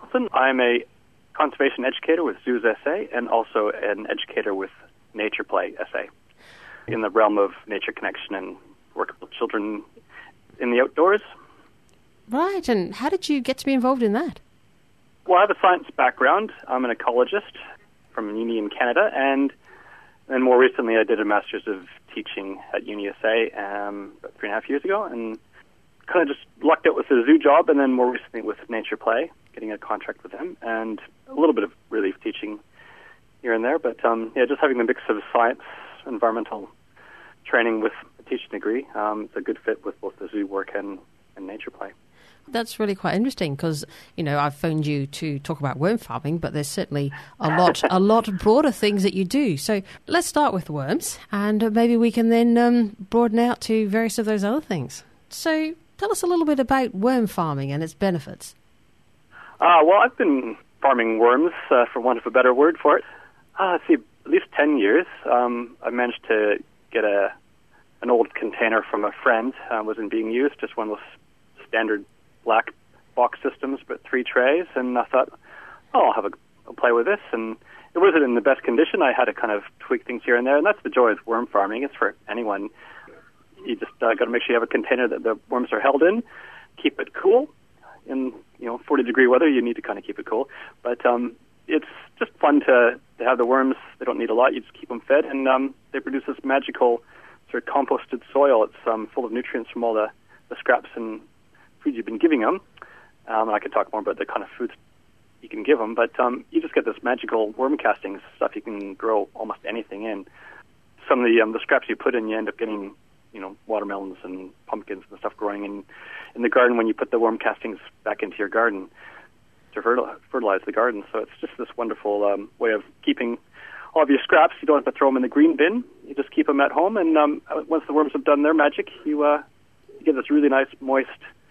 Johnson. I'm a conservation educator with Zoos SA and also an educator with Nature Play SA in the realm of nature connection and working with children in the outdoors. Right, and how did you get to be involved in that? Well, I have a science background. I'm an ecologist from uni in Canada, and then more recently I did a Master's of Teaching at UniSA about 3.5 years ago, and kind of just lucked out with the zoo job, and then more recently with Nature Play, getting a contract with them, and a little bit of relief teaching here and there. But just having the mix of science, environmental training with a teaching degree, it's a good fit with both the zoo work and Nature Play. That's really quite interesting because, I've phoned you to talk about worm farming, but there's certainly a lot broader things that you do. So let's start with worms, and maybe we can then broaden out to various of those other things. So tell us a little bit about worm farming and its benefits. Well, I've been farming worms, for want of a better word for it, at least 10 years. I managed to get an old container from a friend, wasn't being used, just one of those standard black box systems, but 3 trays, and I thought, I'll have a play with this, and it wasn't in the best condition. I had to kind of tweak things here and there, and that's the joy of worm farming. It's for anyone. You just got to make sure you have a container that the worms are held in, keep it cool. In 40-degree weather, you need to kind of keep it cool, but it's just fun to have the worms. They don't need a lot. You just keep them fed, and they produce this magical sort of composted soil. It's full of nutrients from all the scraps and food you've been giving them. And I could talk more about the kind of foods you can give them, but you just get this magical worm castings, stuff you can grow almost anything in. Some of the scraps you put in, you end up getting, watermelons and pumpkins and stuff growing in the garden when you put the worm castings back into your garden to fertilize the garden. So it's just this wonderful way of keeping all of your scraps. You don't have to throw them in the green bin. You just keep them at home, and once the worms have done their magic, you get this really nice, moist,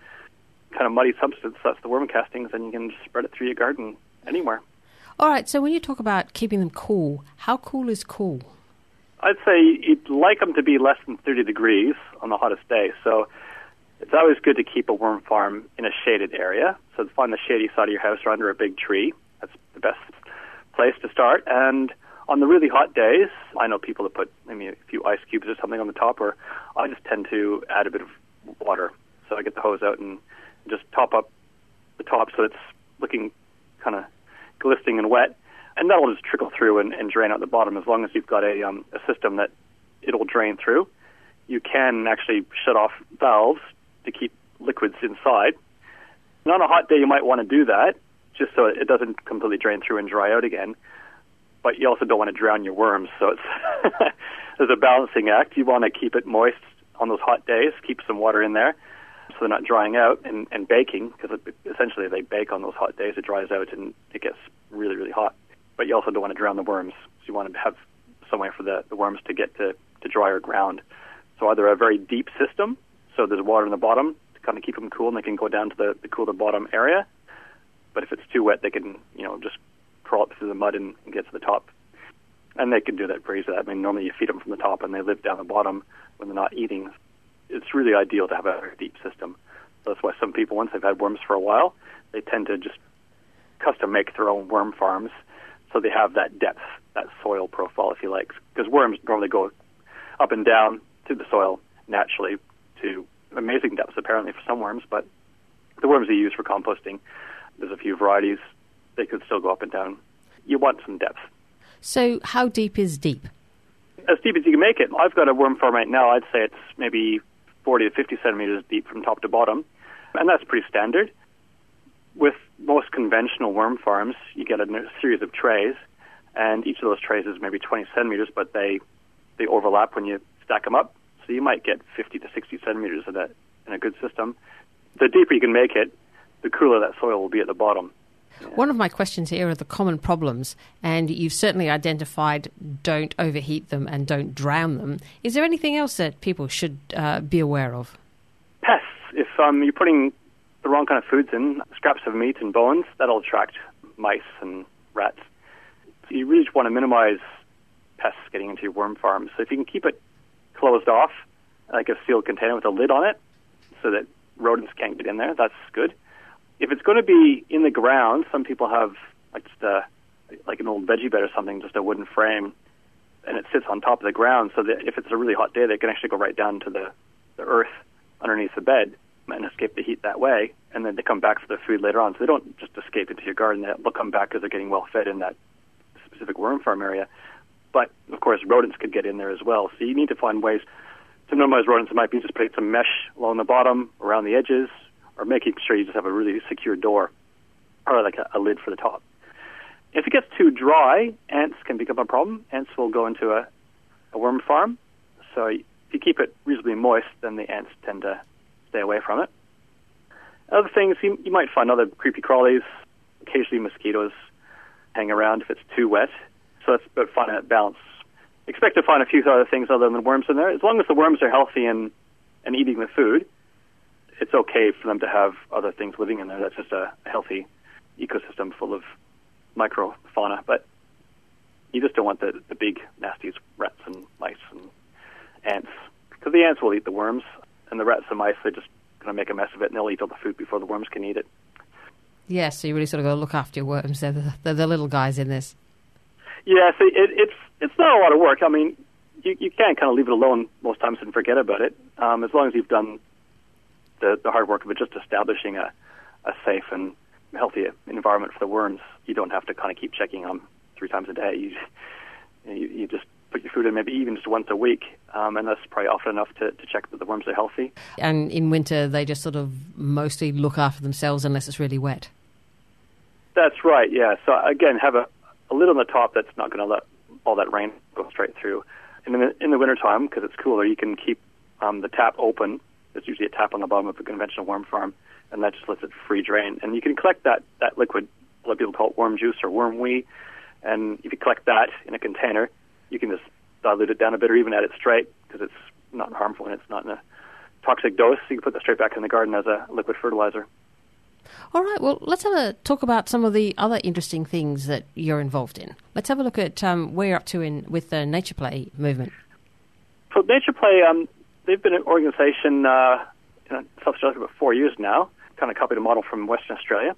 kind of muddy substance. That's the worm castings, and you can spread it through your garden anywhere. All right, so when you talk about keeping them cool, how cool is cool? I'd say you'd like them to be less than 30 degrees on the hottest day. So it's always good to keep a worm farm in a shaded area. So find the shady side of your house or under a big tree. That's the best place to start. And on the really hot days, I know people that put maybe a few ice cubes or something on the top, or I just tend to add a bit of water. So I get the hose out and just top up the top so it's looking kind of glistening and wet. And that'll just trickle through and drain out the bottom as long as you've got a system that it'll drain through. You can actually shut off valves to keep liquids inside. And on a hot day, you might want to do that just so it doesn't completely drain through and dry out again. But you also don't want to drown your worms, so it's there's a balancing act. You want to keep it moist on those hot days, keep some water in there so they're not drying out and baking, because essentially they bake on those hot days. It dries out and it gets really, really hot. But you also don't want to drown the worms, so you want to have somewhere for the worms to get to drier ground. So either a very deep system, so there's water in the bottom to kind of keep them cool, and they can go down to the cooler bottom area. But if it's too wet, they can just crawl up through the mud and get to the top. And they can do that very easily. I mean, normally you feed them from the top, and they live down the bottom when they're not eating. It's really ideal to have a very deep system. So that's why some people, once they've had worms for a while, they tend to just custom make their own worm farms, so they have that depth, that soil profile, if you like. Because worms normally go up and down through the soil naturally to amazing depths, apparently, for some worms. But the worms they use for composting, there's a few varieties. They could still go up and down. You want some depth. So how deep is deep? As deep as you can make it. I've got a worm farm right now. I'd say it's maybe 40 to 50 centimeters deep from top to bottom. And that's pretty standard. With most conventional worm farms, you get a series of trays, and each of those trays is maybe 20 centimeters, but they overlap when you stack them up. So you might get 50 to 60 centimeters of that in a good system. The deeper you can make it, the cooler that soil will be at the bottom. Yeah. One of my questions here are the common problems, and you've certainly identified don't overheat them and don't drown them. Is there anything else that people should be aware of? Pests. If you're putting the wrong kind of foods in, scraps of meat and bones, that'll attract mice and rats. So you really just want to minimize pests getting into your worm farm. So if you can keep it closed off, like a sealed container with a lid on it, so that rodents can't get in there, that's good. If it's going to be in the ground, some people have like just like an old veggie bed or something, just a wooden frame, and it sits on top of the ground, so that if it's a really hot day, they can actually go right down to the earth underneath the bed and escape the heat that way, and then they come back for their food later on. So they don't just escape into your garden. They'll come back because they're getting well fed in that specific worm farm area. But, of course, rodents could get in there as well. So you need to find ways to minimize rodents. It might be just putting some mesh along the bottom, around the edges, or making sure you just have a really secure door or like a lid for the top. If it gets too dry, ants can become a problem. Ants will go into a worm farm. So if you keep it reasonably moist, then the ants tend to stay away from it. Other things, you might find other creepy crawlies. Occasionally mosquitoes hang around if it's too wet. So it's about finding that balance. Expect to find a few other things other than worms in there. As long as the worms are healthy and eating the food, it's okay for them to have other things living in there. That's just a healthy ecosystem full of microfauna. But you just don't want the big nasties, rats and mice and ants, because the ants will eat the worms, and the rats and mice, they're just going to make a mess of it, and they'll eat all the food before the worms can eat it. Yeah, so you really sort of got to look after your worms. They're the little guys in this. Yeah, so it's not a lot of work. I mean, you can kind of leave it alone most times and forget about it, as long as you've done the hard work of it, just establishing a safe and healthy environment for the worms. You don't have to kind of keep checking them 3 times a day. You just put your food in maybe even just once a week, and that's probably often enough to check that the worms are healthy. And in winter, they just sort of mostly look after themselves unless it's really wet. That's right, yeah. So again, have a lid on the top that's not going to let all that rain go straight through. And in the wintertime, because it's cooler, you can keep the tap open. There's usually a tap on the bottom of a conventional worm farm, and that just lets it free drain. And you can collect that liquid, a lot of people call it worm juice or worm wee, and if you collect that in a container, you can just dilute it down a bit or even add it straight, because it's not harmful and it's not in a toxic dose. So you can put that straight back in the garden as a liquid fertilizer. All right, well, let's have a talk about some of the other interesting things that you're involved in. Let's have a look at where you're up to with the Nature Play movement. So Nature Play, they've been an organization in South Australia for about 4 years now, kind of copied a model from Western Australia.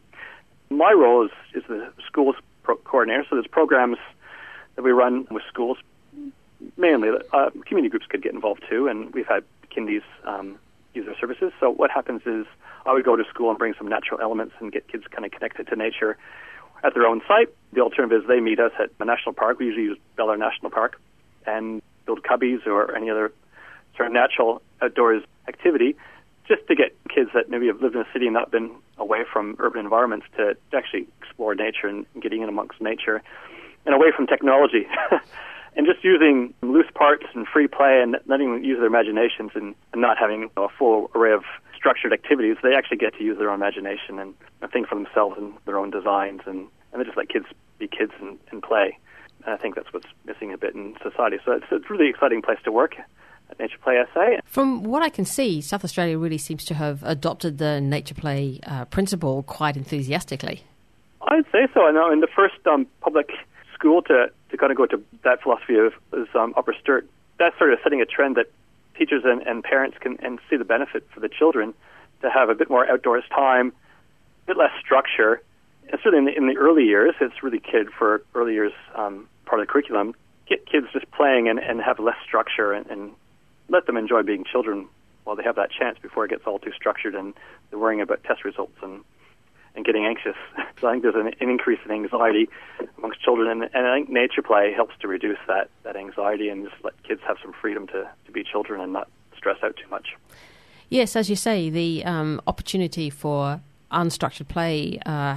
My role is the schools coordinator, so there's programs that we run with schools. Mainly, community groups could get involved too, and we've had kindies use our services. So what happens is I would go to school and bring some natural elements and get kids kind of connected to nature at their own site. The alternative is they meet us at a national park. We usually use Bel Air National Park, and build cubbies or any other sort of natural outdoors activity, just to get kids that maybe have lived in a city and not been away from urban environments to actually explore nature and getting in amongst nature and away from technology. And just using loose parts and free play and letting them use their imaginations and not having a full array of structured activities, they actually get to use their own imagination and think for themselves and their own designs, and they just let kids be kids and play. And I think that's what's missing a bit in society. So it's a really exciting place to work at Nature Play SA. From what I can see, South Australia really seems to have adopted the Nature Play principle quite enthusiastically. I'd say so. I know in the first public school to kind of go to that philosophy is Upper Sturt. That's sort of setting a trend that teachers and parents can see the benefit for the children to have a bit more outdoors time, a bit less structure. And certainly in the early years, it's really kid for early years part of the curriculum. Get kids just playing and have less structure and let them enjoy being children while they have that chance before it gets all too structured and they're worrying about test results and getting anxious. So I think there's an increase in anxiety amongst children, and I think Nature Play helps to reduce that anxiety and just let kids have some freedom to be children and not stress out too much. Yes, as you say, the opportunity for unstructured play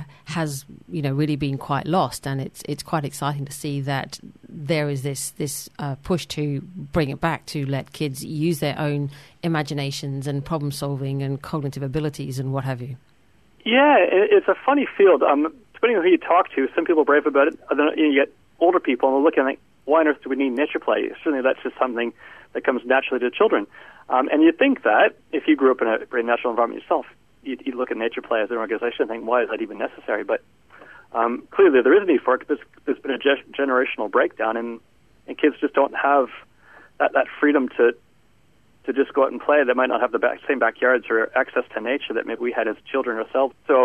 has really been quite lost, and it's quite exciting to see that there is this push to bring it back, to let kids use their own imaginations and problem solving and cognitive abilities and what have you. Yeah, it's a funny field. Depending on who you talk to, some people are brave about it. You get older people and they're looking like, why on earth do we need Nature Play? Certainly that's just something that comes naturally to children. And you'd think that if you grew up in a very natural environment yourself, you'd look at Nature Play as an organization and think, why is that even necessary? But clearly there is a need for it. There's been a generational breakdown, and kids just don't have that freedom to just go out and play. They might not have the same backyards or access to nature that maybe we had as children ourselves. So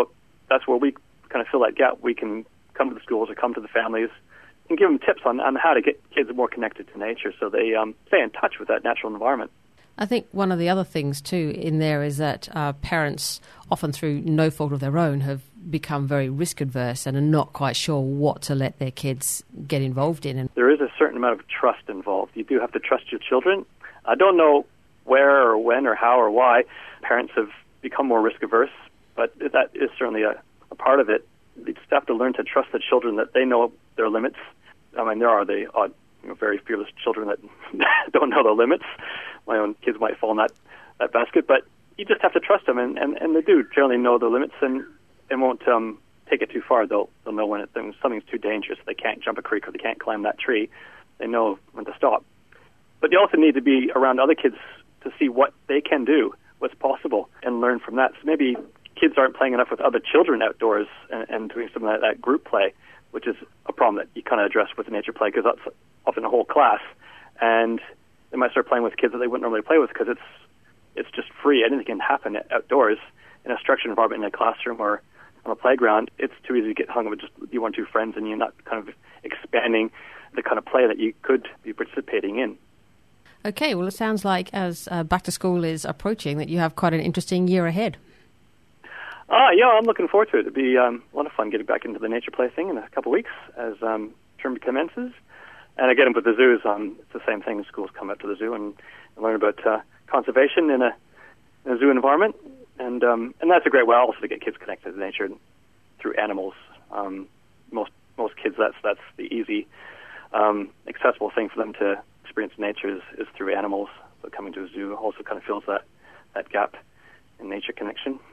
that's where we kind of fill that gap. We can come to the schools or come to the families and give them tips on how to get kids more connected to nature so they stay in touch with that natural environment. I think one of the other things, too, in there is that parents, often through no fault of their own, have become very risk-adverse and are not quite sure what to let their kids get involved in. There is a certain amount of trust involved. You do have to trust your children. I don't know where or when or how or why parents have become more risk-averse, but that is certainly a part of it. You just have to learn to trust the children that they know their limits. I mean, there are the odd, very fearless children that don't know their limits. My own kids might fall in that basket, but you just have to trust them, and they do generally know their limits and won't take it too far. They'll know when something's too dangerous. They can't jump a creek or they can't climb that tree. They know when to stop. But you also need to be around other kids to see what they can do, what's possible, and learn from that. So maybe kids aren't playing enough with other children outdoors and doing some of that group play, which is a problem that you kind of address with the nature play, because that's often a whole class, and they might start playing with kids that they wouldn't normally play with because it's just free. Anything can happen outdoors in a structured environment, in a classroom or on a playground. It's too easy to get hung up with just you one or two friends, and you're not kind of expanding the kind of play that you could be participating in. Okay, well, it sounds like as back to school is approaching that you have quite an interesting year ahead. Yeah, I'm looking forward to it. It'll be a lot of fun getting back into the nature play thing in a couple of weeks as term commences. And again, with the zoos, it's the same thing. Schools come up to the zoo and learn about conservation in a zoo environment. And that's a great way also to get kids connected to nature through animals. Most kids, that's the easy, accessible thing for them to experience nature is through animals. So coming to a zoo also kind of fills that gap in nature connection.